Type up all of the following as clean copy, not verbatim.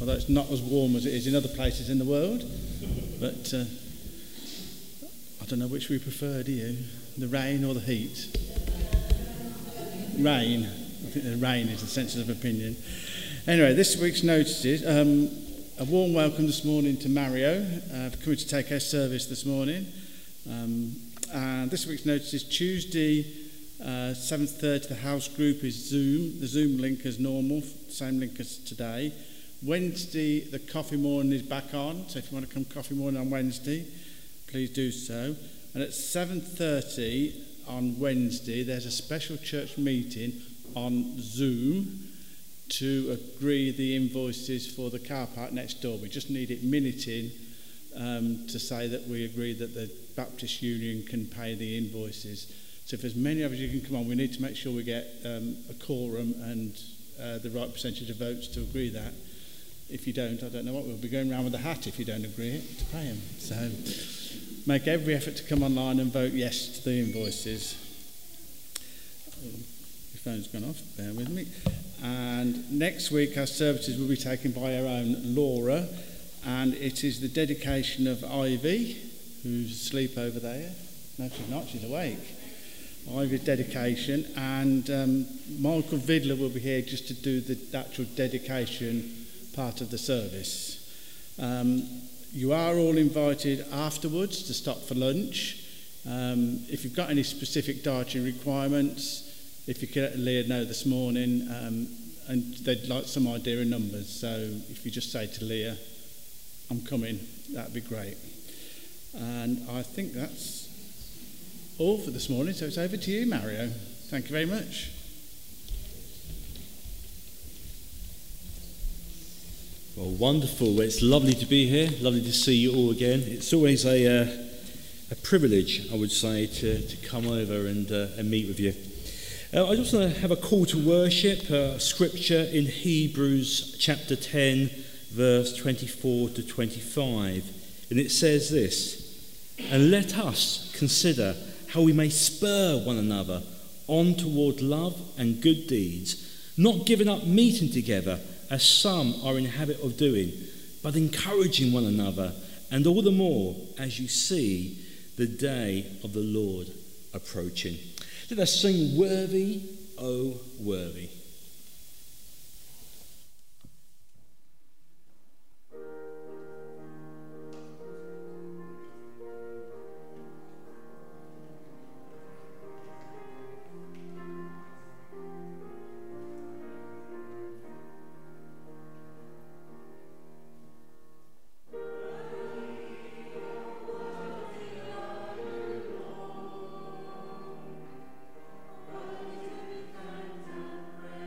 although it's not as warm as it is in other places in the world. But I don't know which we prefer, do you? The rain or the heat? Rain. I think the rain is the sensitive opinion. Anyway, this week's notices. A warm welcome this morning to Mario for coming to take our service this morning. And this week's notice is Tuesday, 7:30. The house group is Zoom. The Zoom link is normal, same link as today. Wednesday, the coffee morning is back on. So if you want to come coffee morning on Wednesday, please do so. And at 7:30 on Wednesday, there's a special church meeting on Zoom to agree the invoices for the car park next door. We just need it minuted to say that we agree that the Baptist Union can pay the invoices. So if as many of you can come on, we need to make sure we get a quorum and the right percentage of votes to agree that. If you don't, I don't know what we'll be going around with a hat if you don't agree to pay them. So make every effort to come online and vote yes to the invoices. Your phone's gone off, bear with me. And next week our services will be taken by our own Laura, and it is the dedication of Ivy, who's asleep over there. No, she's not, she's awake. Ivy's dedication, and Michael Vidler will be here just to do the actual dedication part of the service. You are all invited afterwards to stop for lunch. If you've got any specific dietary requirements, if you could let Leah know this morning, and they'd like some idea of numbers. So if you just say to Leah, I'm coming, that'd be great. And I think that's all for this morning. So it's over to you, Mario. Thank you very much. Well, wonderful. It's lovely to be here. Lovely to see you all again. It's always a privilege, I would say, to come over and meet with you. I just want to have a call to worship, scripture in Hebrews chapter 10, verse 24 to 25. And it says this: "And let us consider how we may spur one another on toward love and good deeds, not giving up meeting together, as some are in habit of doing, but encouraging one another, and all the more as you see the day of the Lord approaching." Let us sing "Worthy, oh Worthy." Praise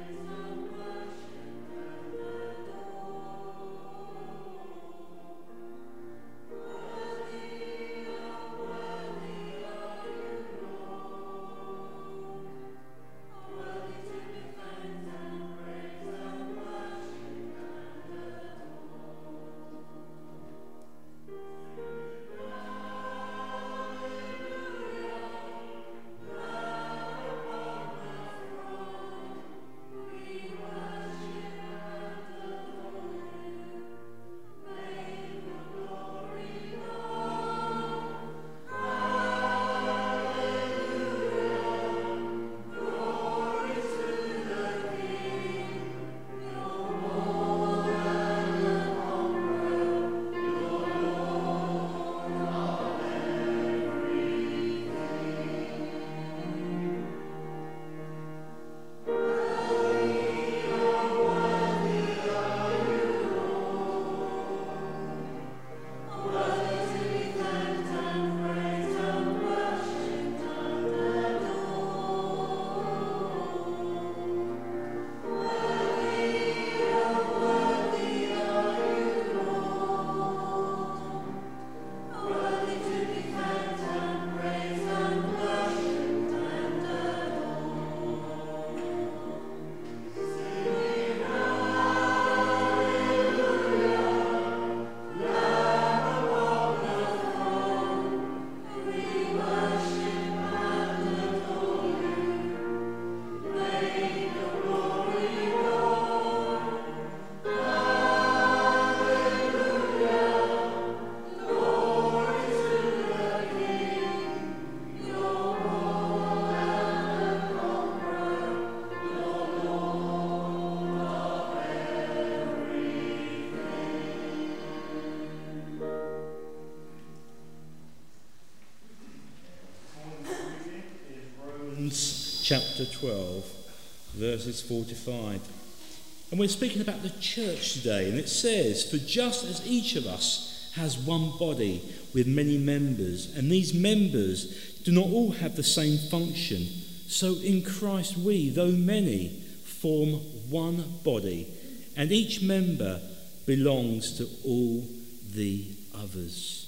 chapter 12, verses 4 to 5. And we're speaking about the church today, and it says, "For just as each of us has one body with many members, and these members do not all have the same function, so in Christ we, though many, form one body, and each member belongs to all the others."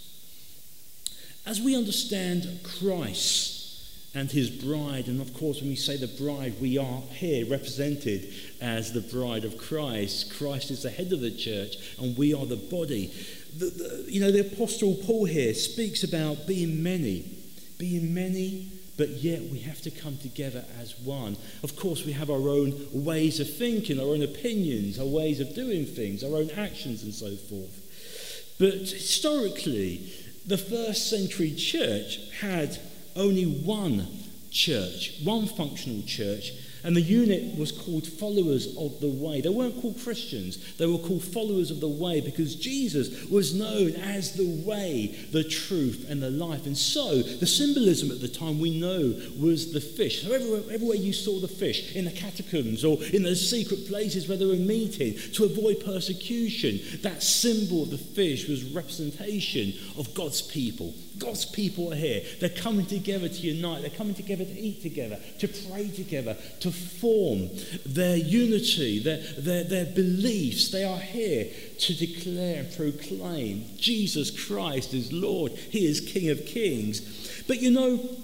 As we understand Christ and his bride, and of course when we say the bride, we are here represented as the bride of Christ. Christ is the head of the church and we are the body. The Apostle Paul here speaks about being many, but yet we have to come together as one. Of course, we have our own ways of thinking, our own opinions, our ways of doing things, our own actions and so forth. But historically, the first century church had only one church, one functional church, and the unit was called followers of the way. They weren't called Christians, they were called followers of the way because Jesus was known as the way, the truth, and the life. And so the symbolism at the time we know was the fish. So everywhere you saw the fish, in the catacombs or in the secret places where they were meeting to avoid persecution, that symbol of the fish was representation of God's people. God's people are here. They're coming together to unite. They're coming together to eat together, to pray together, to form their unity, their beliefs. They are here to declare and proclaim Jesus Christ is Lord. He is King of Kings. But in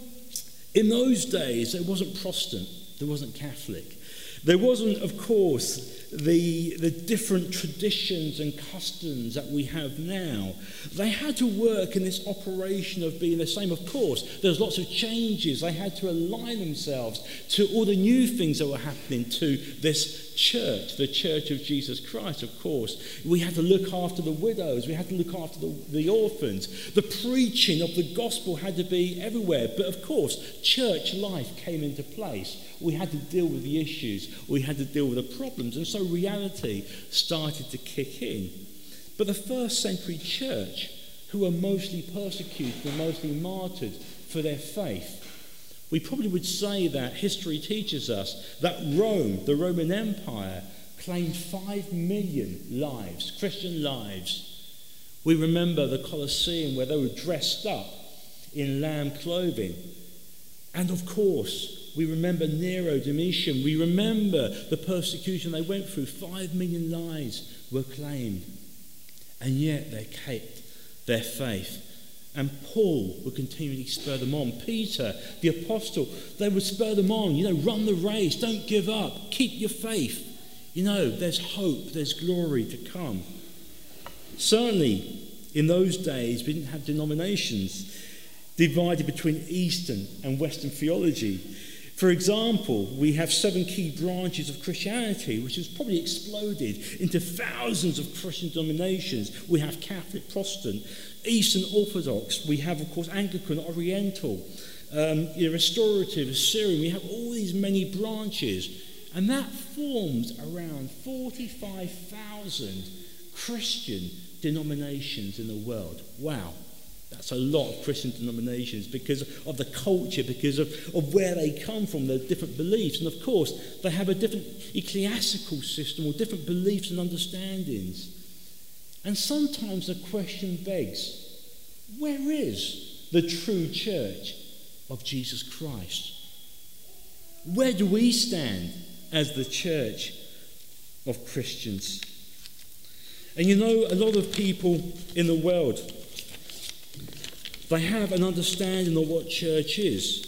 those days, there wasn't Protestant. There wasn't Catholic. There wasn't, of course, the different traditions and customs that we have now. They had to work in this operation of being the same. Of course, there's lots of changes. They had to align themselves to all the new things that were happening to this church, the Church of Jesus Christ, of course. We had to look after the widows. We had to look after the orphans. The preaching of the gospel had to be everywhere. But of course, church life came into place. We had to deal with the issues. We had to deal with the problems. And so reality started to kick in. But the first century church, who were mostly persecuted and mostly martyred for their faith, we probably would say that history teaches us that Rome, the Roman Empire, claimed 5 million lives, Christian lives. We remember the Colosseum where they were dressed up in lamb clothing. And of course, we remember Nero, Domitian. We remember the persecution they went through. 5 million lives were claimed. And yet they kept their faith. And Paul would continually spur them on. Peter, the apostle, they would spur them on. Run the race. Don't give up. Keep your faith. There's hope. There's glory to come. Certainly, in those days, we didn't have denominations divided between Eastern and Western theology. For example, we have 7 key branches of Christianity, which has probably exploded into thousands of Christian denominations. We have Catholic, Protestant, Eastern Orthodox. We have, of course, Anglican, Oriental, Restorative, Assyrian. We have all these many branches. And that forms around 45,000 Christian denominations in the world. Wow. That's a lot of Christian denominations because of the culture, because of where they come from, their different beliefs. And of course, they have a different ecclesiastical system or different beliefs and understandings. And sometimes the question begs, where is the true church of Jesus Christ? Where do we stand as the church of Christians? And a lot of people in the world, they have an understanding of what church is.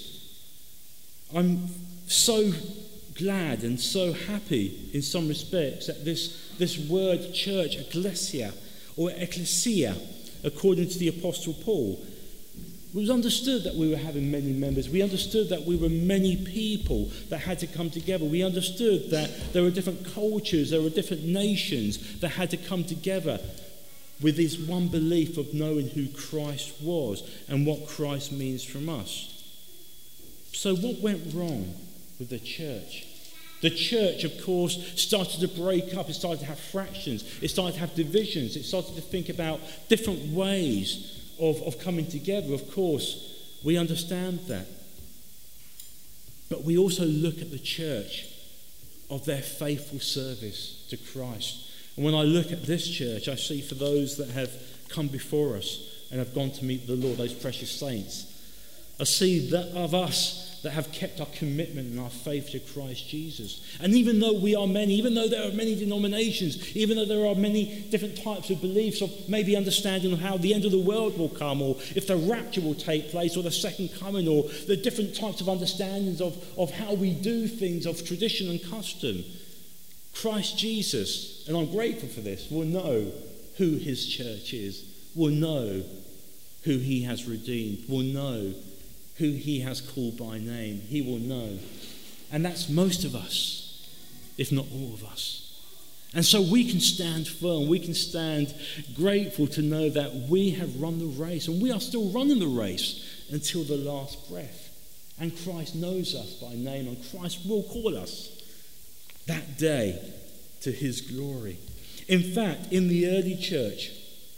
I'm so glad and so happy in some respects that this word church, ecclesia, or ecclesia, according to the Apostle Paul, it was understood that we were having many members. We understood that we were many people that had to come together. We understood that there were different cultures, there were different nations that had to come together with this one belief of knowing who Christ was and what Christ means from us. So what went wrong with the church? The church, of course, started to break up. It started to have fractions. It started to have divisions. It started to think about different ways of coming together. Of course, we understand that. but we also look at the church of their faithful service to Christ. And when I look at this church, I see for those that have come before us and have gone to meet the Lord, those precious saints, I see that of us that have kept our commitment and our faith to Christ Jesus. And even though we are many, even though there are many denominations, even though there are many different types of beliefs of maybe understanding of how the end of the world will come, or if the rapture will take place, or the second coming, or the different types of understandings of how we do things, of tradition and custom, Christ Jesus, and I'm grateful for this, will know who his church is, will know who he has redeemed, will know who he has called by name. He will know. And that's most of us, if not all of us. And so we can stand firm. We can stand grateful to know that we have run the race. And we are still running the race until the last breath. And Christ knows us by name. And Christ will call us that day to his glory. In fact, in the early church,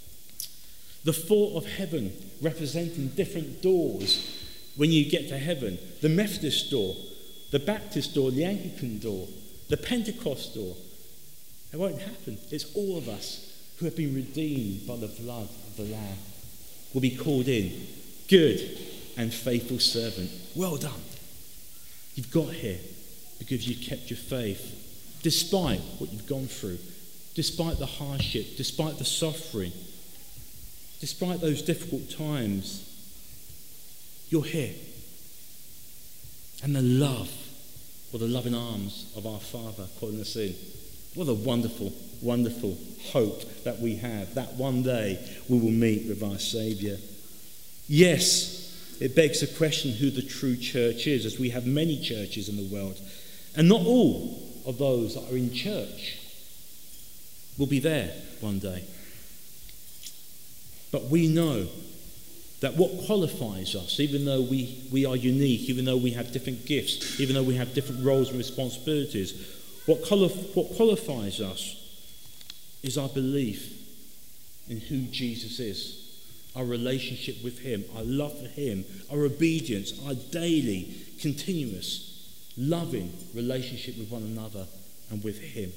the thought of heaven representing different doors. When you get to heaven, the Methodist door, the Baptist door, the Anglican door, the Pentecost door, it won't happen. It's all of us who have been redeemed by the blood of the Lamb will be called in. Good and faithful servant. Well done. You've got here because you kept your faith, despite what you've gone through, despite the hardship, despite the suffering, despite those difficult times. You're here. And the love, or the loving arms of our Father calling us in. What a wonderful, wonderful hope that we have, that one day we will meet with our Saviour. Yes, it begs the question who the true church is, as we have many churches in the world. And not all of those that are in church will be there one day. But we know that what qualifies us, even though we are unique, even though we have different gifts, even though we have different roles and responsibilities, what qualifies us is our belief in who Jesus is, our relationship with him, our love for him, our obedience, our daily, continuous, loving relationship with one another and with him.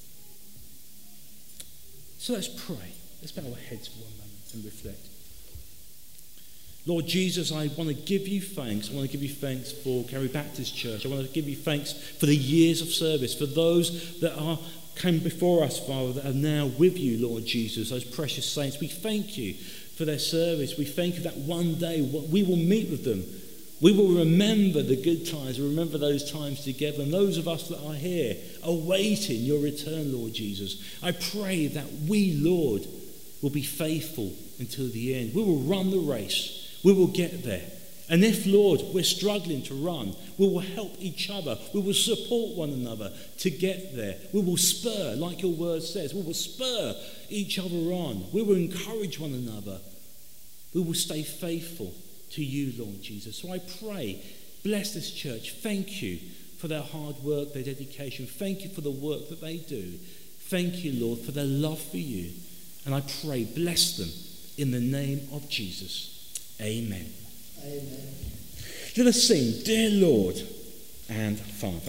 So let's pray. Let's bow our heads for one moment and reflect. Lord Jesus, I want to give you thanks. I want to give you thanks for Gary Baptist Church. I want to give you thanks for the years of service, for those that came before us, Father, that are now with you, Lord Jesus, those precious saints. We thank you for their service. We thank you that one day we will meet with them. We will remember the good times, remember those times together. And those of us that are here, awaiting your return, Lord Jesus, I pray that we, Lord, will be faithful until the end. We will run the race. We will get there. And if, Lord, we're struggling to run, we will help each other. We will support one another to get there. We will spur, like your word says, we will spur each other on. We will encourage one another. We will stay faithful to you, Lord Jesus. So I pray, bless this church. Thank you for their hard work, their dedication. Thank you for the work that they do. Thank you, Lord, for their love for you. And I pray, bless them in the name of Jesus. Amen. Amen. Let us sing, Dear Lord and Father.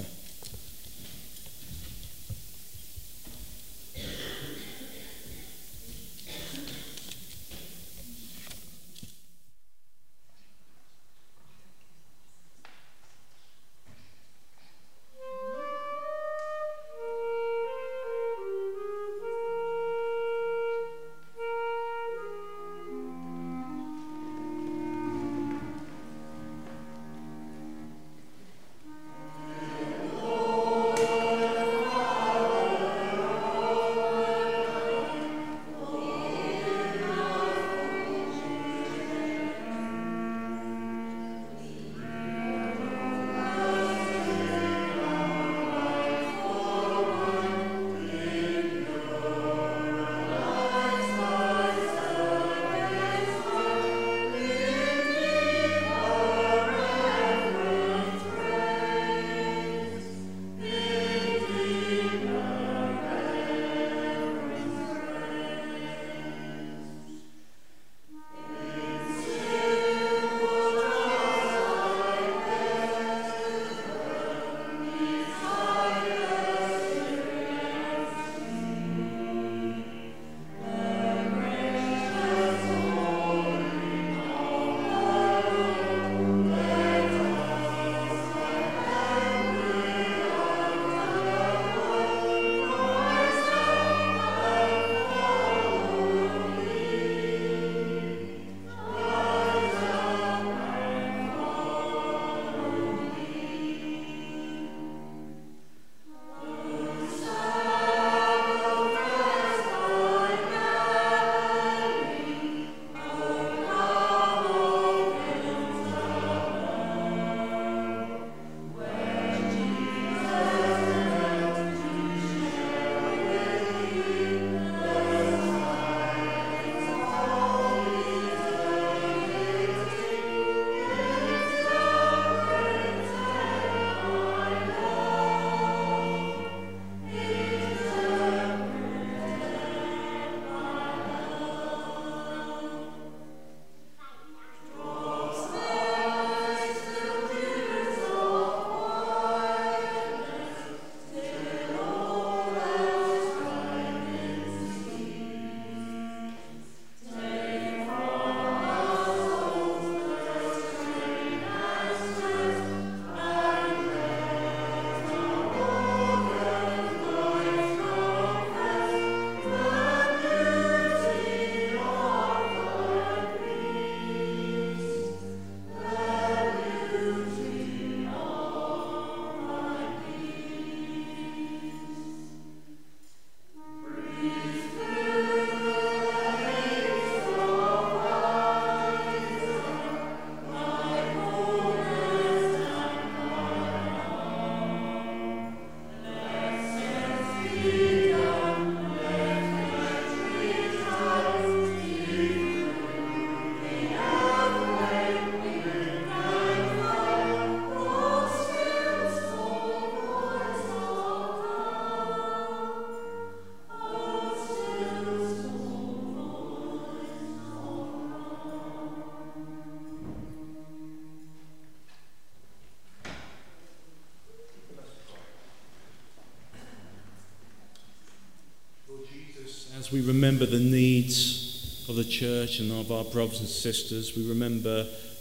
as we remember the needs of the church and of our brothers and sisters, we remember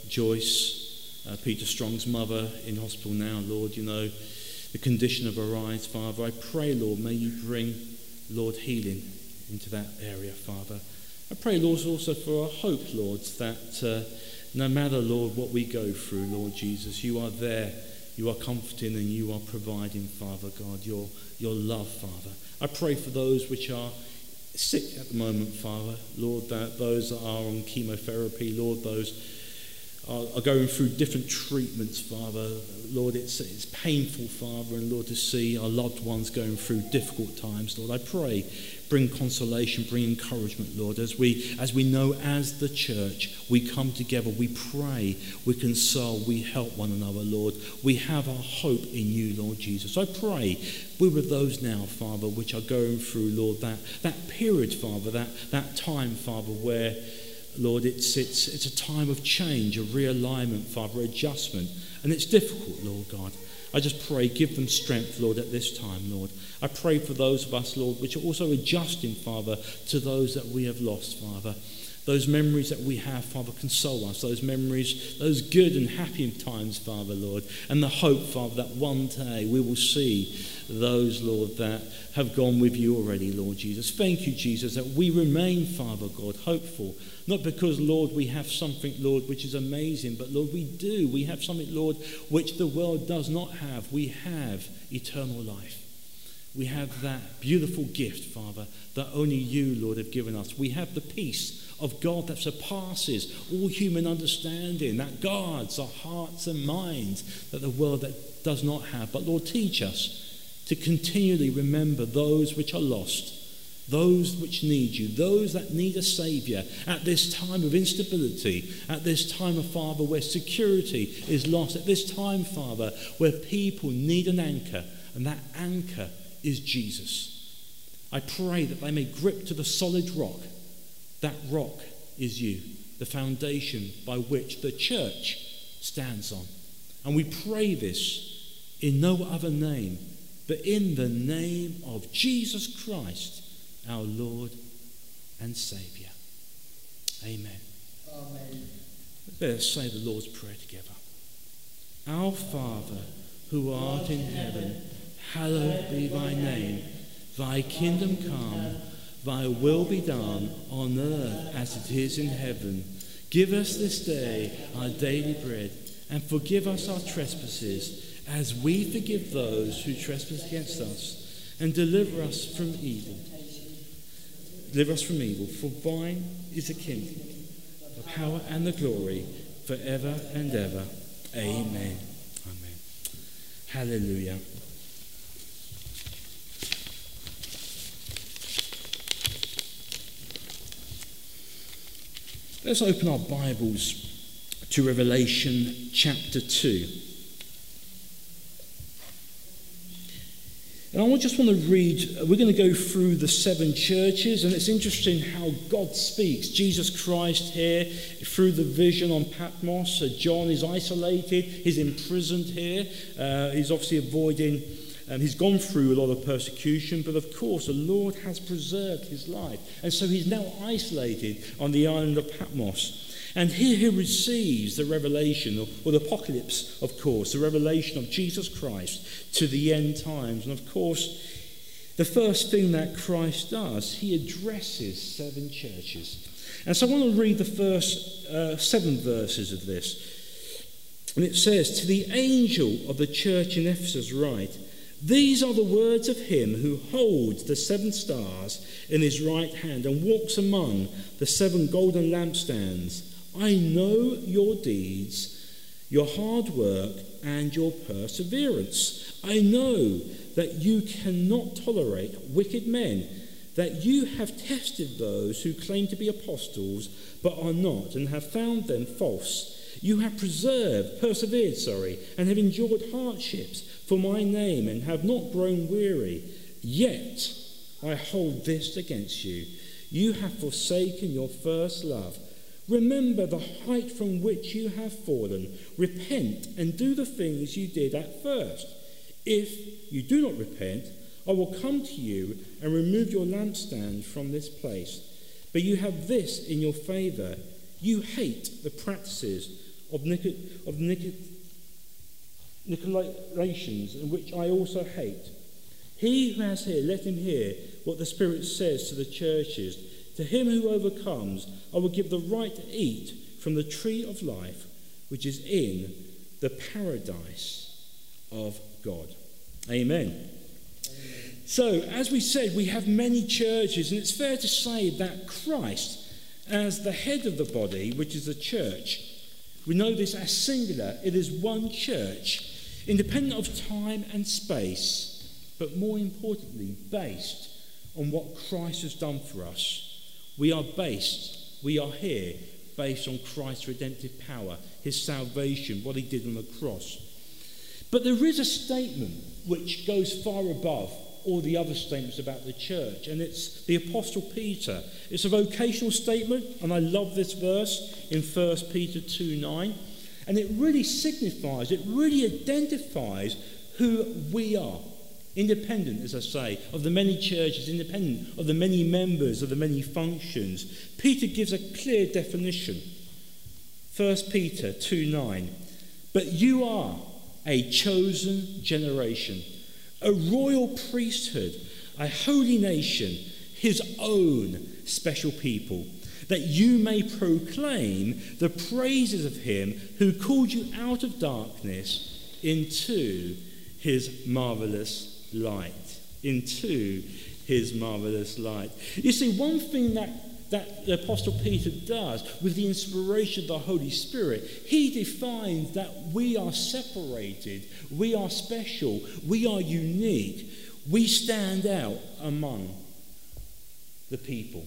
Joyce, Peter Strong's mother, in hospital now. Lord, you know the condition of her eyes, Father. I pray, Lord, may you bring, Lord, healing into that area, Father. I pray, Lord, also for our hope, Lord, that no matter, Lord, what we go through, Lord Jesus, you are there, you are comforting and you are providing, Father God, your love, Father. I pray for those which are sick at the moment, Father, Lord, that those that are on chemotherapy, Lord, those are going through different treatments, Father. Lord, it's painful, Father, and Lord, to see our loved ones going through difficult times, Lord. I pray, bring consolation, bring encouragement, Lord, as we know as the church, we come together, we pray, we console, we help one another, Lord. We have our hope in you, Lord Jesus. I pray we're with those now, Father, which are going through, Lord, that period, Father, that time, Father, where, Lord, it's a time of change, a realignment, Father, adjustment, and it's difficult, Lord God. I just pray, give them strength, Lord, at this time, Lord. I pray for those of us, Lord, which are also adjusting, Father, to those that we have lost, Father. Those memories that we have, Father, console us. Those memories, those good and happy times, Father, Lord. And the hope, Father, that one day we will see those, Lord, that have gone with you already, Lord Jesus. Thank you, Jesus, that we remain, Father God, hopeful. Not because, Lord, we have something, Lord, which is amazing, but, Lord, we do. We have something, Lord, which the world does not have. We have eternal life. We have that beautiful gift, Father, that only you, Lord, have given us. We have the peace of God that surpasses all human understanding, that guards our hearts and minds, that the world that does not have. But, Lord, teach us to continually remember those which are lost, those which need you, those that need a Saviour at this time of instability, at this time, of Father, where security is lost, at this time, Father, where people need an anchor, and that anchor is Jesus. I pray that they may grip to the solid rock. That rock is you, the foundation by which the church stands on. And we pray this in no other name, but in the name of Jesus Christ, our Lord and Saviour. Amen. Amen. Let us say the Lord's Prayer together. Our Father, who art in heaven, hallowed be thy name. Thy kingdom come, thy will be done on earth as it is in heaven. Give us this day our daily bread, and forgive us our trespasses, as we forgive those who trespass against us, and deliver us from evil. Deliver us from evil, for thine is the kingdom, the power and the glory, forever and ever. Amen. Amen. Hallelujah. Let's open our Bibles to Revelation chapter 2. And I just want to read, we're going to go through the 7 churches, and it's interesting how God speaks. Jesus Christ here, through the vision on Patmos. John is isolated, he's imprisoned here, he's obviously avoiding, he's gone through a lot of persecution, but of course the Lord has preserved his life. And so he's now isolated on the island of Patmos. And here he receives the revelation, or the apocalypse, of course, the revelation of Jesus Christ to the end times. And of course, the first thing that Christ does, he addresses 7 churches. And so I want to read the first 7 verses of this. And it says, "To the angel of the church in Ephesus write, these are the words of him who holds the 7 stars in his right hand and walks among the 7 golden lampstands. I know your deeds, your hard work, and your perseverance. I know that you cannot tolerate wicked men, that you have tested those who claim to be apostles but are not, and have found them false. You have persevered, and have endured hardships for my name, and have not grown weary. Yet I hold this against you. You have forsaken your first love. Remember the height from which you have fallen. Repent and do the things you did at first. If you do not repent, I will come to you and remove your lampstand from this place. But you have this in your favour. You hate the practices of Nicolaitans, in which I also hate. He who has ear, let him hear what the Spirit says to the churches. To him who overcomes, I will give the right to eat from the tree of life, which is in the paradise of God. Amen. So, as we said, we have many churches, and it's fair to say that Christ, as the head of the body, which is the church, we know this as singular. It is one church, independent of time and space, but more importantly, based on what Christ has done for us. We are here based on Christ's redemptive power, his salvation, what he did on the cross. But there is a statement which goes far above all the other statements about the church, and it's the Apostle Peter. It's a vocational statement, and I love this verse in 1 Peter 2:9, and it really signifies, it really identifies who we are, independent, as I say, of the many churches, independent of the many members, of the many functions. Peter gives a clear definition. 1 Peter 2:9, but you are a chosen generation, a royal priesthood, a holy nation, his own special people, that you may proclaim the praises of him who called you out of darkness into his marvelous light. Into his marvelous light. You see, one thing that the Apostle Peter does with the inspiration of the Holy Spirit, he defines that we are separated, we are special, we are unique, we stand out among the people.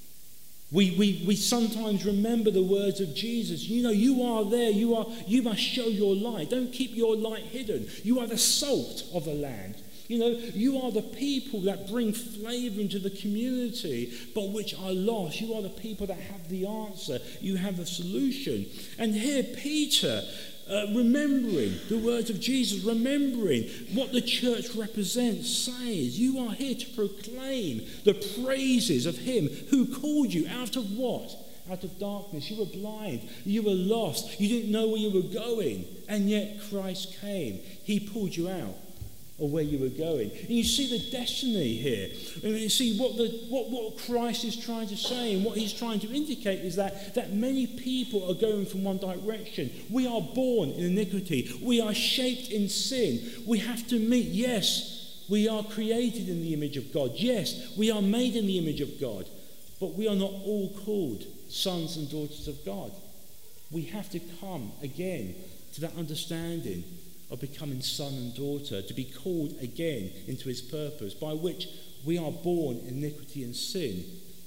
We sometimes remember the words of Jesus. You know, you are there, you must show your light. Don't keep your light hidden. You are the salt of the land. You know, you are the people that bring flavour into the community, but which are lost. You are the people that have the answer. You have the solution. And here Peter, remembering the words of Jesus, remembering what the church represents, says, you are here to proclaim the praises of him who called you out of what? Out of darkness. You were blind. You were lost. You didn't know where you were going. And yet Christ came. He pulled you out or where you were going. And you see the destiny here. And you see what Christ is trying to say, and what he's trying to indicate is that many people are going from one direction. We are born in iniquity. We are shaped in sin. We have to meet, yes, we are created in the image of God. Yes, we are made in the image of God. But we are not all called sons and daughters of God. We have to come again to that understanding of becoming son and daughter, to be called again into his purpose, by which we are born in iniquity and sin.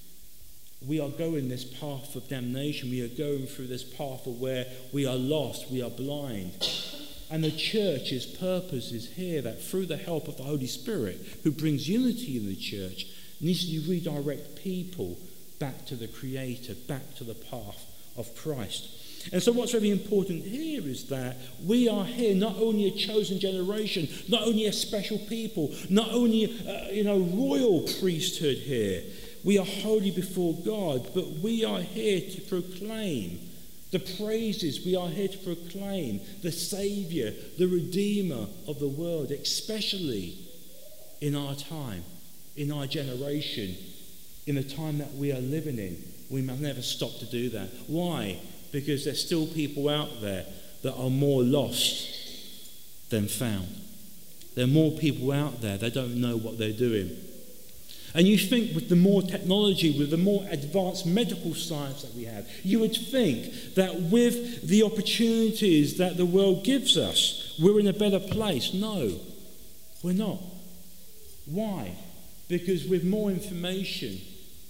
We are going this path of damnation. We are going through this path of where we are lost, we are blind. And the church's purpose is here, that through the help of the Holy Spirit, who brings unity in the church, needs to redirect people back to the Creator, back to the path of Christ. And so what's really important here is that we are here not only a chosen generation, not only a special people, not only royal priesthood here. We are holy before God, but we are here to proclaim the praises. We are here to proclaim the Saviour, the Redeemer of the world, especially in our time, in our generation, in the time that we are living in. We must never stop to do that. Why? Because there's still people out there that are more lost than found. There are more people out there that don't know what they're doing. And you think with the more technology, with the more advanced medical science that we have, you would think that with the opportunities that the world gives us, we're in a better place. No, we're not. Why? Because with more information,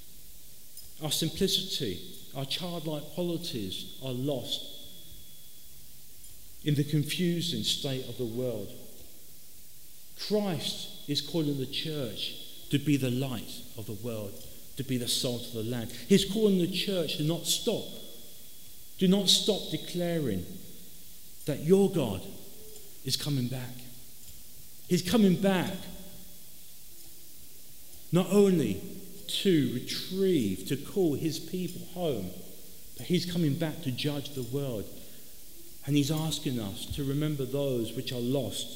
our simplicity, our childlike qualities are lost in the confusing state of the world. Christ is calling the church to be the light of the world, to be the salt of the land. He's calling the church to not stop. Do not stop declaring that your God is coming back. He's coming back not only to retrieve, to call his people home, but he's coming back to judge the world. And he's asking us to remember those which are lost.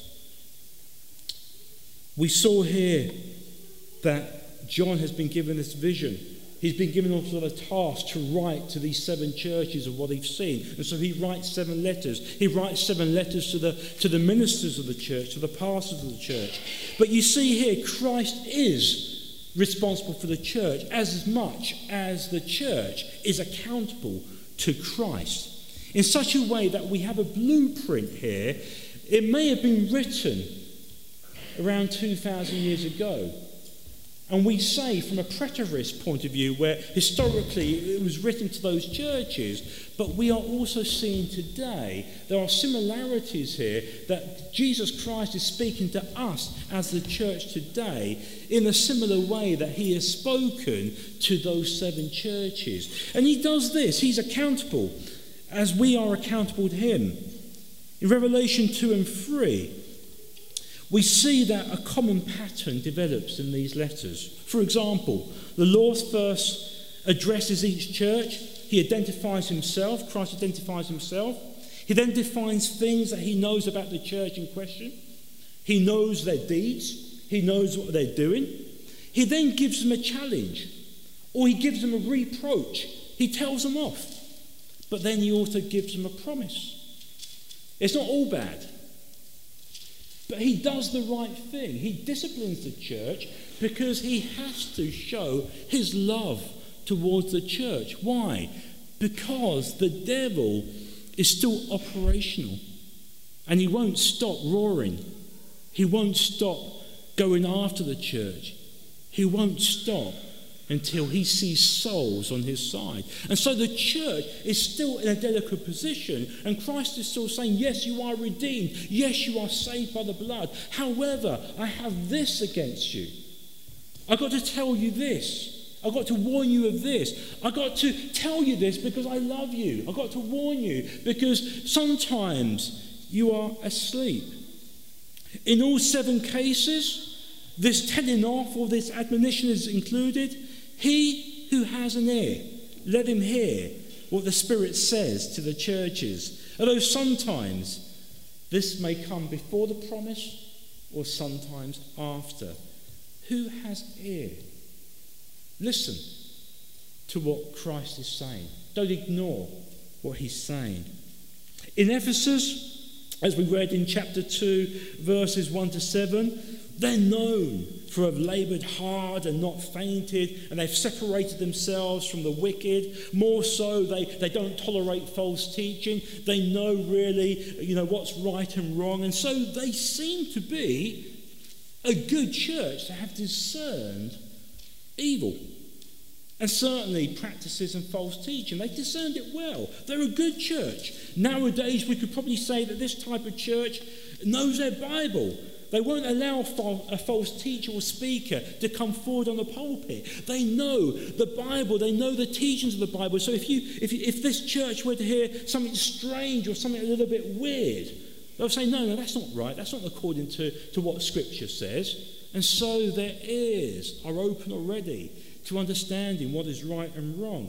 We saw here that John has been given this vision. He's been given also the task to write to these 7 churches of what he's seen. And so he writes 7 letters. He writes 7 letters to the ministers of the church, to the pastors of the church. But you see here, Christ is responsible for the church as much as the church is accountable to Christ. In such a way that we have a blueprint here. It may have been written around 2,000 years ago. And we say from a preterist point of view, where historically it was written to those churches, but we are also seeing today there are similarities here that Jesus Christ is speaking to us as the church today in a similar way that he has spoken to those 7 churches. And he does this, he's accountable as we are accountable to him. In Revelation 2 and 3, we see that a common pattern develops in these letters. For example, the Lord first addresses each church. He identifies himself. Christ identifies himself. He then defines things that he knows about the church in question. He knows their deeds. He knows what they're doing. He then gives them a challenge, or he gives them a reproach. He tells them off. But then he also gives them a promise. It's not all bad. But he does the right thing. He disciplines the church because he has to show his love towards the church. Why? Because the devil is still operational. And he won't stop roaring. He won't stop going after the church. He won't stop until he sees souls on his side. And so the church is still in a delicate position, and Christ is still saying, yes, you are redeemed. Yes, you are saved by the blood. However, I have this against you. I've got to tell you this. I've got to warn you of this. I've got to tell you this because I love you. I've got to warn you because sometimes you are asleep. In all 7 cases, this telling off or this admonition is included. He who has an ear, let him hear what the Spirit says to the churches. Although sometimes this may come before the promise or sometimes after. Who has ear? Listen to what Christ is saying. Don't ignore what he's saying. In Ephesus, as we read in chapter 2, verses 1 to 7, they're known for have laboured hard and not fainted, and they've separated themselves from the wicked. More so, they don't tolerate false teaching. They know really, what's right and wrong. And so they seem to be a good church that have discerned evil. And certainly practices and false teaching. They discerned it well. They're a good church. Nowadays, we could probably say that this type of church knows their Bible. They won't allow a false teacher or speaker to come forward on the pulpit. They know the Bible. They know the teachings of the Bible. So if this church were to hear something strange or something a little bit weird, they'll say, no, that's not right. That's not according to what Scripture says. And so their ears are open already to understanding what is right and wrong.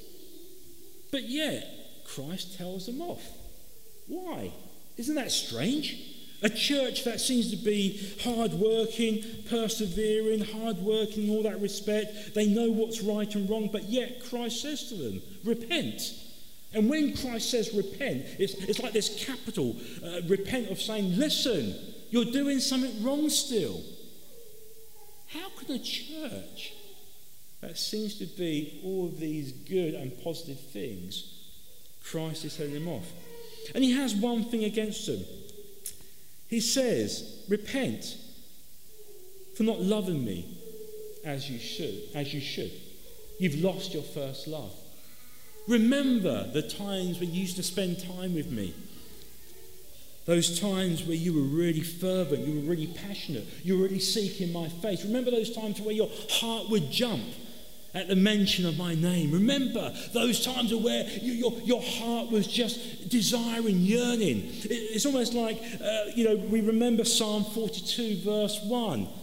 But yet, Christ tells them off. Why? Isn't that strange? A church that seems to be hard-working, persevering, hard-working in all that respect. They know what's right and wrong, but yet Christ says to them, repent. And when Christ says repent, it's like this capital repent of saying, listen, you're doing something wrong still. How can a church that seems to be all of these good and positive things, Christ is telling them off? And he has one thing against them. He says, repent for not loving me as you should. You've lost your first love. Remember the times when you used to spend time with me. Those times where you were really fervent, you were really passionate, you were really seeking my face. Remember those times where your heart would jump at the mention of my name. Remember those times where your heart was just desiring, yearning. It's almost like, we remember Psalm 42 verse 1.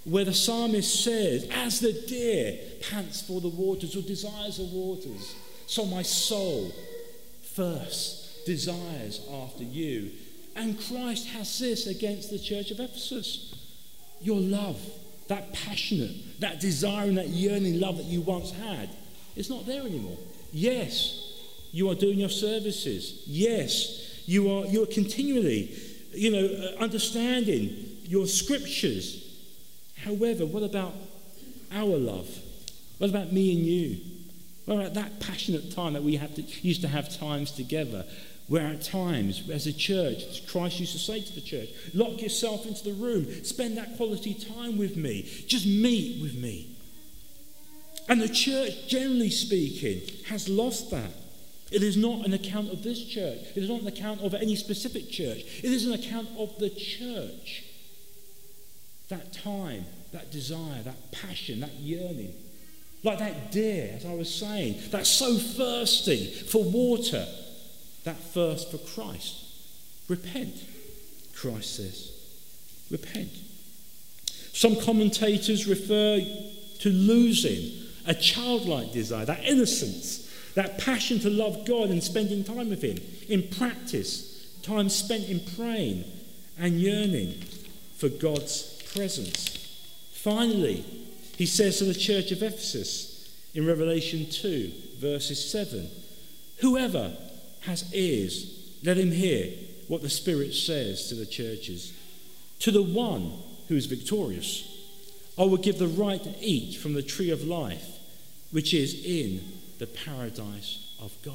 where the psalmist says, as the deer pants for the waters or desires the waters, so my soul thirsts, desires after you. And Christ has this against the church of Ephesus. Your love, that passionate, that desire and that yearning love that you once had, it's not there anymore. Yes, you are doing your services. Yes, you are continually, understanding your scriptures. However, what about our love? What about me and you? What about that passionate time that we used to have times together? Where at times, as a church, Christ used to say to the church, lock yourself into the room, spend that quality time with me, just meet with me. And the church, generally speaking, has lost that. It is not an account of this church. It is not an account of any specific church. It is an account of the church. That time, that desire, that passion, that yearning. Like that deer, as I was saying, that's so thirsty for water. That thirst for Christ. Repent, Christ says. Repent. Some commentators refer to losing a childlike desire, that innocence, that passion to love God and spending time with him. In practice, time spent in praying and yearning for God's presence. Finally, he says to the church of Ephesus in Revelation 2, verses 7, whoever has ears, let him hear what the Spirit says to the churches. To the one who is victorious, I will give the right to eat from the tree of life, which is in the paradise of God.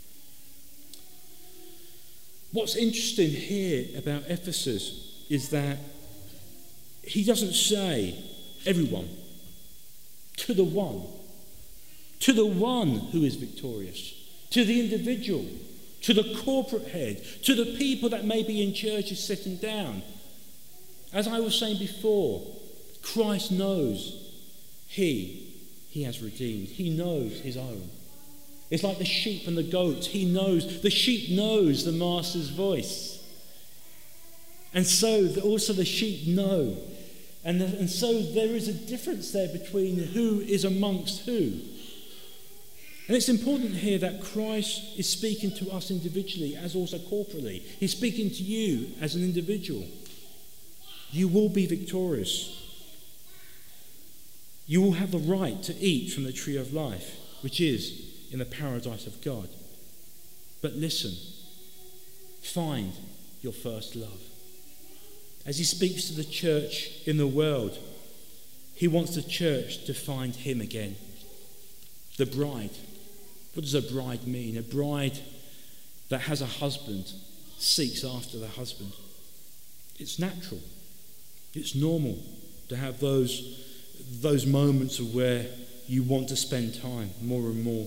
What's interesting here about Ephesus is that he doesn't say everyone. To the one who is victorious, to the individual, to the corporate head, to the people that may be in churches sitting down. As I was saying before, Christ knows he has redeemed. He knows his own. It's like the sheep and the goats. The sheep knows the master's voice. And so also the sheep know. And so there is a difference there between who is amongst who. And it's important here that Christ is speaking to us individually as also corporately. He's speaking to you as an individual. You will be victorious. You will have the right to eat from the tree of life, which is in the paradise of God. But listen, find your first love. As he speaks to the church in the world, he wants the church to find him again. The bride. What does a bride mean? A bride that has a husband seeks after the husband. It's natural. It's normal to have those moments of where you want to spend time more and more.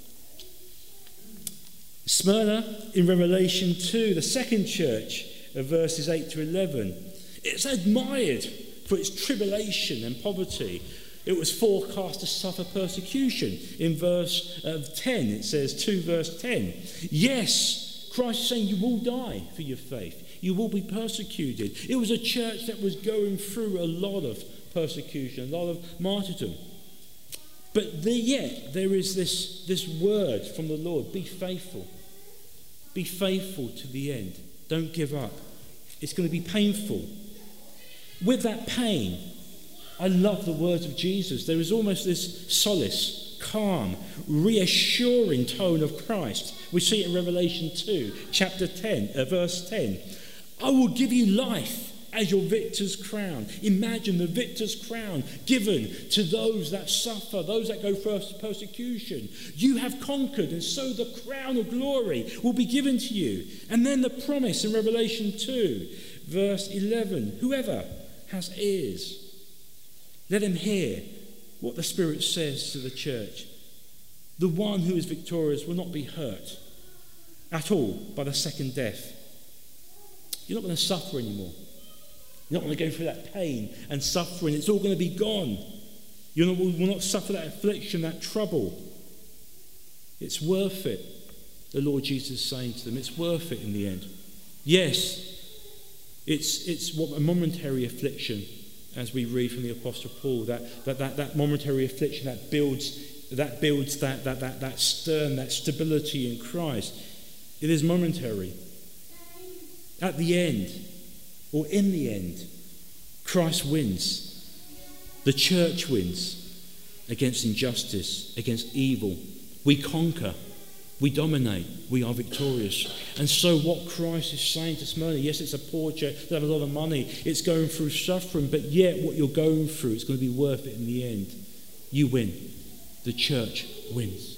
Smyrna in Revelation 2, the second church, of verses 8 to 11, it's admired for its tribulation and poverty. It was forecast to suffer persecution. In verse 10, it says 2 verse 10. Yes, Christ is saying you will die for your faith. You will be persecuted. It was a church that was going through a lot of persecution, a lot of martyrdom. But yet there is this word from the Lord, be faithful. Be faithful to the end. Don't give up. It's going to be painful. With that pain, I love the words of Jesus. There is almost this solace, calm, reassuring tone of Christ. We see it in Revelation 2, chapter 10, verse 10. I will give you life as your victor's crown. Imagine the victor's crown given to those that suffer, those that go through persecution. You have conquered, and so the crown of glory will be given to you. And then the promise in Revelation 2, verse 11. Whoever has ears, let him hear what the Spirit says to the church. The one who is victorious will not be hurt at all by the second death. You're not going to suffer anymore. You're not going to go through that pain and suffering. It's all going to be gone. You will not suffer that affliction, that trouble. It's worth it, the Lord Jesus is saying to them. It's worth it in the end. Yes, it's what a momentary affliction as we read from the Apostle Paul, that momentary affliction that builds that stern, that stability in Christ. It is momentary. At the end, or in the end, Christ wins. The church wins against injustice, against evil. We conquer. We dominate. We are victorious. And so what Christ is saying to Smyrna, yes, it's a poor church, they have a lot of money, it's going through suffering, but yet what you're going through, it's going to be worth it in the end. You win. The church wins.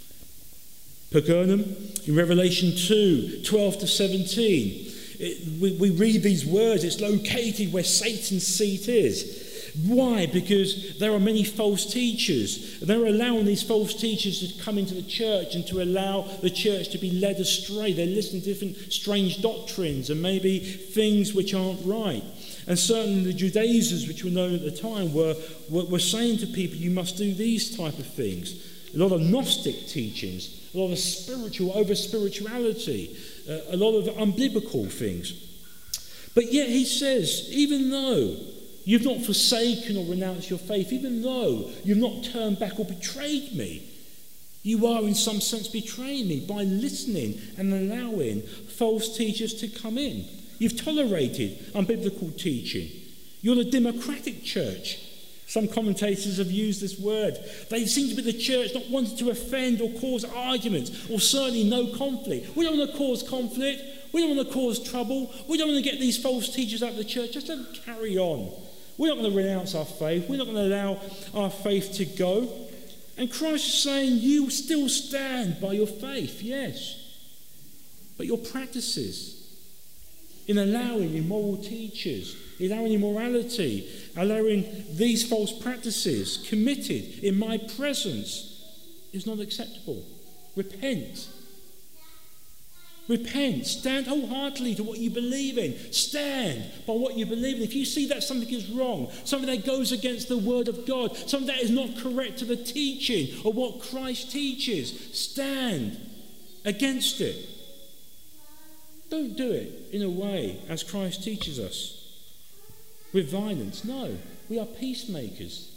Pergamum, in Revelation 2, 12 to 17, we read these words, it's located where Satan's seat is. Why? Because there are many false teachers. They're allowing these false teachers to come into the church and to allow the church to be led astray. They're listening to different strange doctrines and maybe things which aren't right. And certainly the Judaizers, which were known at the time, were saying to people, you must do these type of things. A lot of Gnostic teachings, a lot of over-spirituality, a lot of unbiblical things. But yet he says, even though you've not forsaken or renounced your faith, even though you've not turned back or betrayed me, you are in some sense betraying me by listening and allowing false teachers to come in. You've tolerated unbiblical teaching. You're the democratic church. Some commentators have used this word. They seem to be the church not wanting to offend or cause arguments, or certainly no conflict. We don't want to cause conflict. We don't want to cause trouble. We don't want to get these false teachers out of the church. Just let them carry on. We're not going to renounce our faith. We're not going to allow our faith to go. And Christ is saying, you still stand by your faith, yes. But your practices in allowing immoral teachers, allowing immorality, allowing these false practices committed in my presence is not acceptable. Repent. Repent. Stand wholeheartedly to what you believe in. Stand by what you believe in. If you see that something is wrong, something that goes against the word of God, something that is not correct to the teaching or what Christ teaches, stand against it. Don't do it in a way as Christ teaches us, with violence. No, we are peacemakers.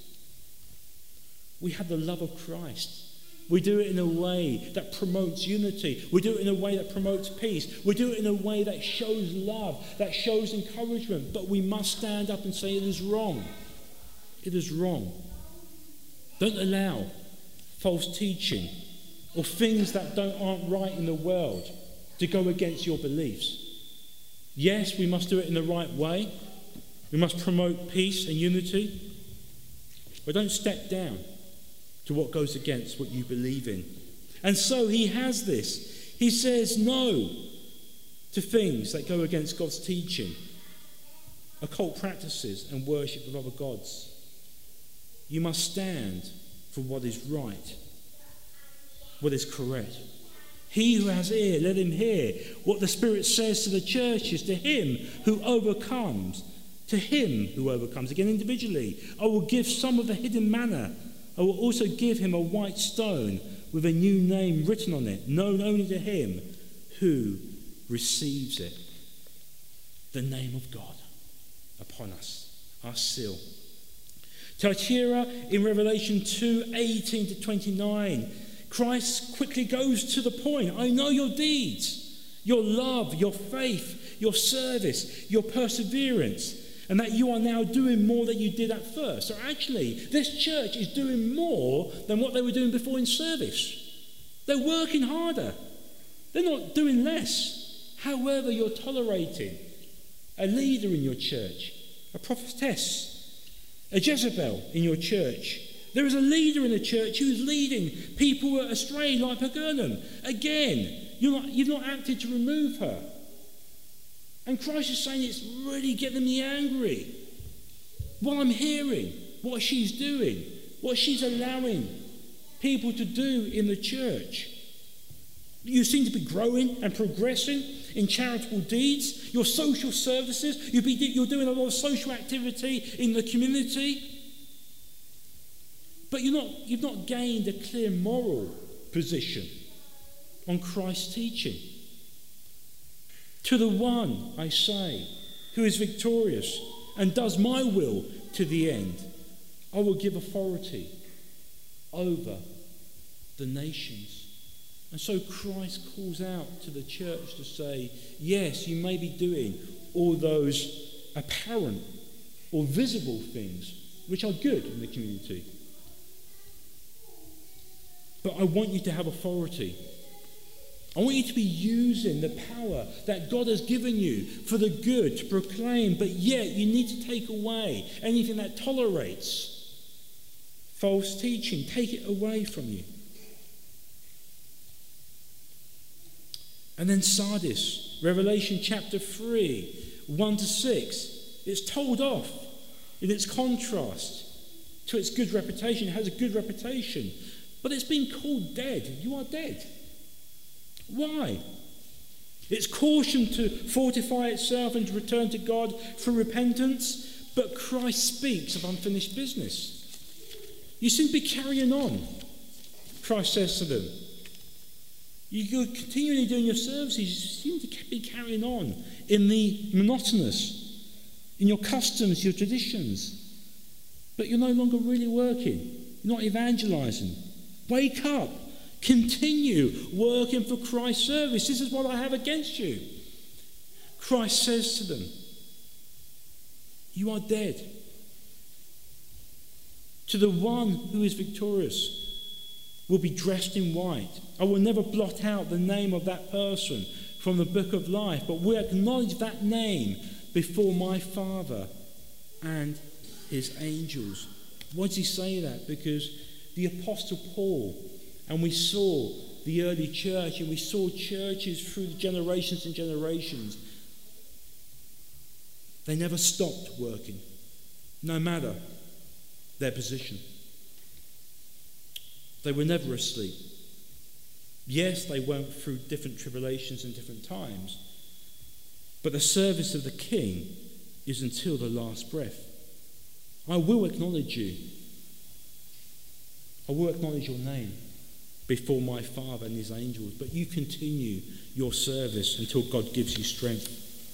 We have the love of Christ. We do it in a way that promotes unity. We do it in a way that promotes peace. We do it in a way that shows love, that shows encouragement. But we must stand up and say it is wrong. It is wrong. Don't allow false teaching or things that aren't right in the world to go against your beliefs. Yes, we must do it in the right way. We must promote peace and unity. But don't step down to what goes against what you believe in. And so he has this. He says no to things that go against God's teaching, occult practices and worship of other gods. You must stand for what is right, what is correct. He who has ear, let him hear what the Spirit says to the churches, to him who overcomes. To him who overcomes, again individually, I will give some of the hidden manna. I will also give him a white stone with a new name written on it, known only to him who receives it. The name of God upon us, our seal. Thyatira in Revelation 2:18 to 29, Christ quickly goes to the point. I know your deeds, your love, your faith, your service, your perseverance, and that you are now doing more than you did at first. So actually, this church is doing more than what they were doing before in service. They're working harder. They're not doing less. However, you're tolerating a leader in your church, a prophetess, a Jezebel in your church. There is a leader in the church who is leading people astray like Pergamum. Again, you've not acted to remove her. And Christ is saying it's really getting me angry. What I'm hearing, what she's doing, what she's allowing people to do in the church. You seem to be growing and progressing in charitable deeds, your social services, you're doing a lot of social activity in the community. But you've not gained a clear moral position on Christ's teaching. To the one, I say, who is victorious and does my will to the end, I will give authority over the nations. And so Christ calls out to the church to say, yes, you may be doing all those apparent or visible things which are good in the community. But I want you to have authority. I want you to be using the power that God has given you for the good to proclaim, but yet you need to take away anything that tolerates false teaching. Take it away from you. And then Sardis, Revelation chapter 3, 1-6. It's told off in its contrast to its good reputation. It has a good reputation, but it's been called dead. You are dead. Why? It's cautioned to fortify itself and to return to God through repentance, but Christ speaks of unfinished business. You seem to be carrying on, Christ says to them. You're continually doing your services. You seem to be carrying on in the monotonous, in your customs, your traditions. But you're no longer really working. You're not evangelizing. Wake up. Continue working for Christ's service. This is what I have against you. Christ says to them, you are dead. To the one who is victorious will be dressed in white. I will never blot out the name of that person from the book of life, but will acknowledge that name before my Father and his angels. Why does he say that? Because the Apostle Paul, and we saw the early church, and we saw churches through generations and generations, they never stopped working, no matter their position. They were never asleep. Yes, they went through different tribulations and different times, but the service of the King is until the last breath. I will acknowledge you. I will acknowledge your name before my Father and his angels, but you continue your service until God gives you strength.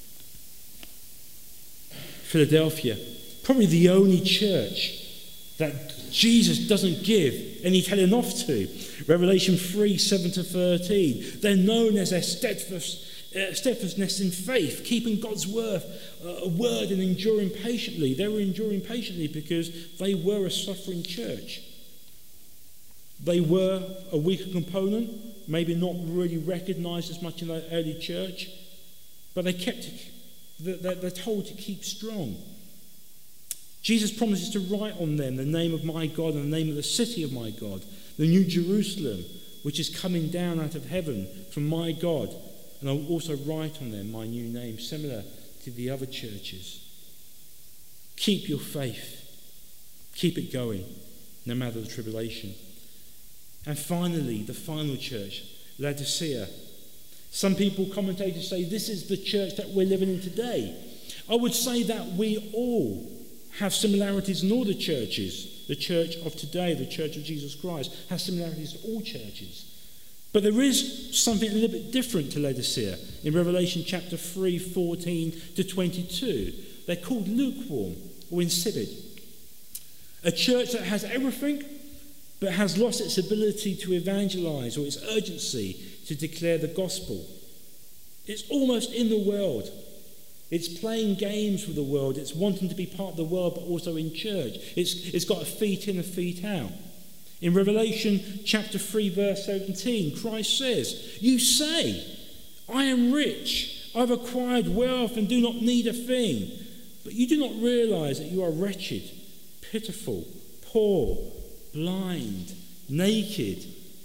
Philadelphia, probably the only church that Jesus doesn't give any telling off to. Revelation 3, 7-13. They're known as their steadfastness in faith, keeping God's word and enduring patiently. They were enduring patiently because they were a suffering church. They were a weaker component, maybe not really recognized as much in the early church, but they're told to keep strong. Jesus promises to write on them the name of my God and the name of the city of my God, the New Jerusalem, which is coming down out of heaven from my God. And I will also write on them my new name, similar to the other churches. Keep your faith. Keep it going, no matter the tribulation. And finally, the final church, Laodicea. Some people, commentators, say this is the church that we're living in today. I would say that we all have similarities in all the churches. The church of today, the church of Jesus Christ, has similarities to all churches. But there is something a little bit different to Laodicea. In Revelation chapter 3, 14-22, they're called lukewarm or insipid. A church that has everything, but has lost its ability to evangelize or its urgency to declare the gospel. It's almost in the world. It's playing games with the world. It's wanting to be part of the world, but also in church. It's got a feet in, a feet out. In Revelation chapter 3, verse 17, Christ says, you say, I am rich, I've acquired wealth and do not need a thing. But you do not realize that you are wretched, pitiful, poor, blind, naked.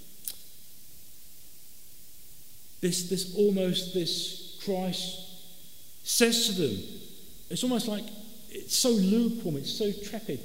This Christ says to them, it's almost like it's so lukewarm, it's so trepid.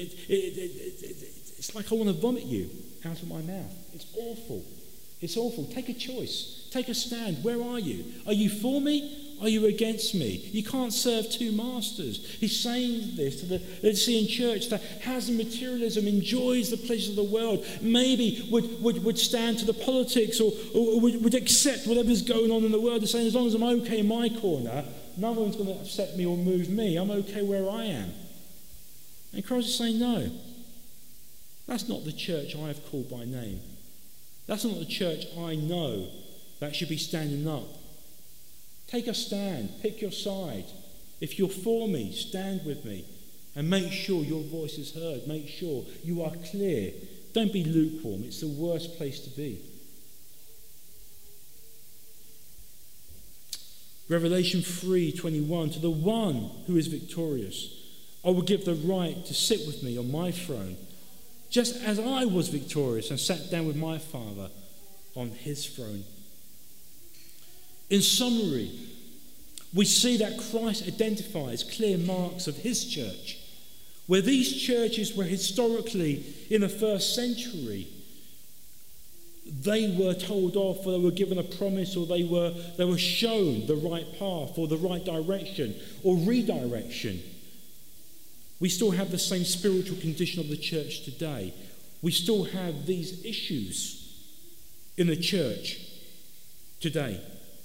It's like I want to vomit you out of my mouth. It's awful. It's awful. Take a choice. Take a stand. Where are you? Are you for me? Are you against me? You can't serve two masters. He's saying this to the Laodicean church that has materialism, enjoys the pleasures of the world, maybe would stand to the politics or would accept whatever's going on in the world. They're saying, as long as I'm okay in my corner, no one's going to upset me or move me. I'm okay where I am. And Christ is saying, no, that's not the church I have called by name. That's not the church I know that should be standing up. Take a stand, pick your side. If you're for me, stand with me and make sure your voice is heard. Make sure you are clear. Don't be lukewarm. It's the worst place to be. Revelation 3:21, to the one who is victorious, I will give the right to sit with me on my throne, just as I was victorious and sat down with my Father on his throne. In summary, we see that Christ identifies clear marks of his church. Where these churches were historically in the first century, they were told off, or they were given a promise, or they were shown the right path or the right direction or redirection. We still have the same spiritual condition of the church today. We still have these issues in the church today.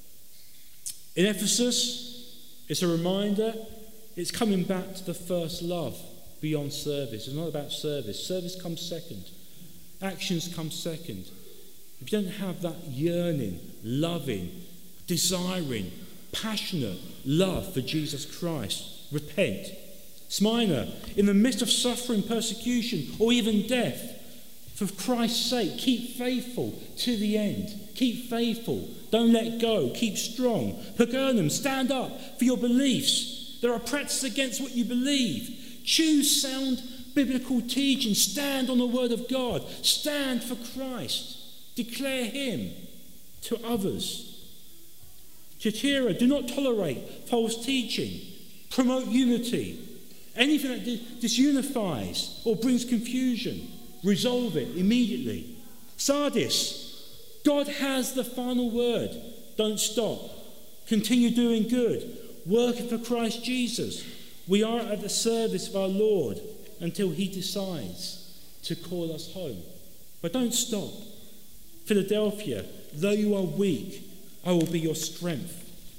In Ephesus, it's a reminder, it's coming back to the first love beyond service. It's not about service. Service comes second. Actions come second. If you don't have that yearning, loving, desiring, passionate love for Jesus Christ, repent. Smyrna, in the midst of suffering, persecution, or even death, for Christ's sake, keep faithful to the end. Keep faithful. Don't let go. Keep strong. Pergamum, stand up for your beliefs. There are practices against what you believe. Choose sound biblical teaching. Stand on the word of God. Stand for Christ. Declare him to others. Thyatira, do not tolerate false teaching. Promote unity. Anything that disunifies or brings confusion, resolve it immediately. Sardis, God has the final word. Don't stop. Continue doing good. Working for Christ Jesus. We are at the service of our Lord until he decides to call us home. But don't stop. Philadelphia, though you are weak, I will be your strength.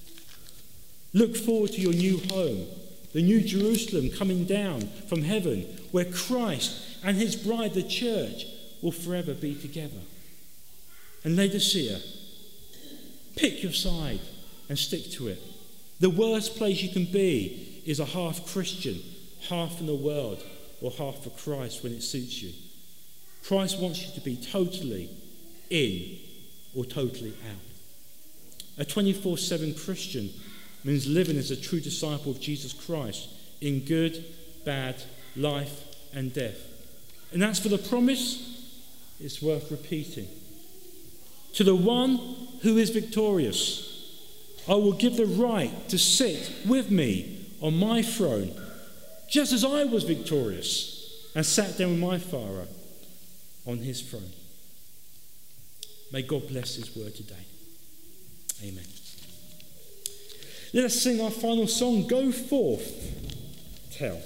Look forward to your new home, the new Jerusalem coming down from heaven, where Christ and his bride, the church, will forever be together. And Laodicea, pick your side and stick to it. The worst place you can be is a half Christian, half in the world, or half for Christ when it suits you. Christ wants you to be totally in or totally out. A 24/7 Christian means living as a true disciple of Jesus Christ in good, bad, life and death. And as for the promise, it's worth repeating. To the one who is victorious, I will give the right to sit with me on my throne, just as I was victorious and sat down with my Father on his throne. May God bless his word today. Amen. Let us sing our final song, Go Forth, Tell.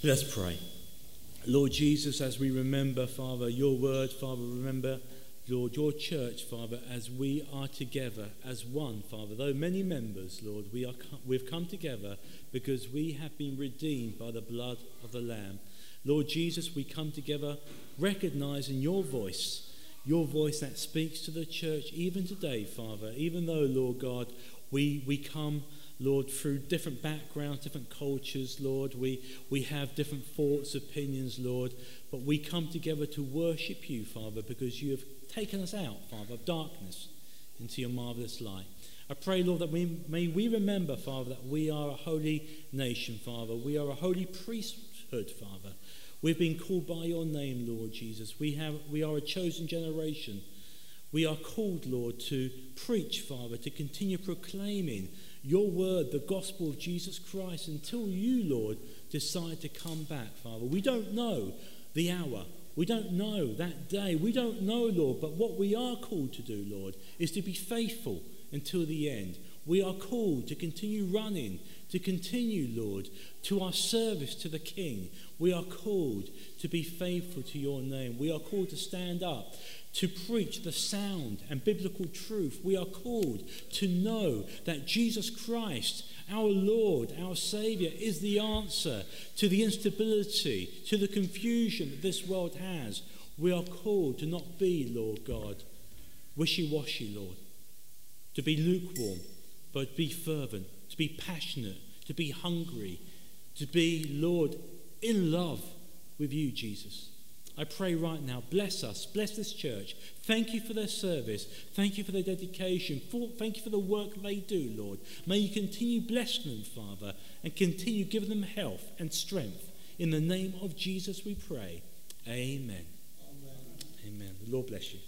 Let's pray. Lord Jesus, as we remember, Father, your word, Father, remember, Lord, your church, Father, as we are together as one, Father. Though many members, Lord, we've come together because we have been redeemed by the blood of the Lamb. Lord Jesus, we come together recognizing your voice that speaks to the church even today, Father. Even though, Lord God, we come, Lord, through different backgrounds, different cultures, Lord. We have different thoughts, opinions, Lord. But we come together to worship you, Father, because you have taken us out, Father, of darkness into your marvellous light. I pray, Lord, that may we remember, Father, that we are a holy nation, Father. We are a holy priesthood, Father. We've been called by your name, Lord Jesus. We are a chosen generation. We are called, Lord, to preach, Father, to continue proclaiming your word, the gospel of Jesus Christ, until you, Lord, decide to come back, Father. We don't know the hour. We don't know that day. We don't know, Lord, but what we are called to do, Lord, is to be faithful until the end. We are called to continue running, to continue, Lord, to our service to the King. We are called to be faithful to your name. We are called to stand up, to preach the sound and biblical truth. We are called to know that Jesus Christ, our Lord, our Saviour, is the answer to the instability, to the confusion that this world has. We are called to not be, Lord God, wishy-washy, Lord, to be lukewarm, but be fervent, to be passionate, to be hungry, to be, Lord, in love with you, Jesus. I pray right now, bless us, bless this church. Thank you for their service. Thank you for their dedication. Thank you for the work they do, Lord. May you continue blessing them, Father, and continue giving them health and strength. In the name of Jesus we pray. Amen. Amen. Amen. The Lord bless you.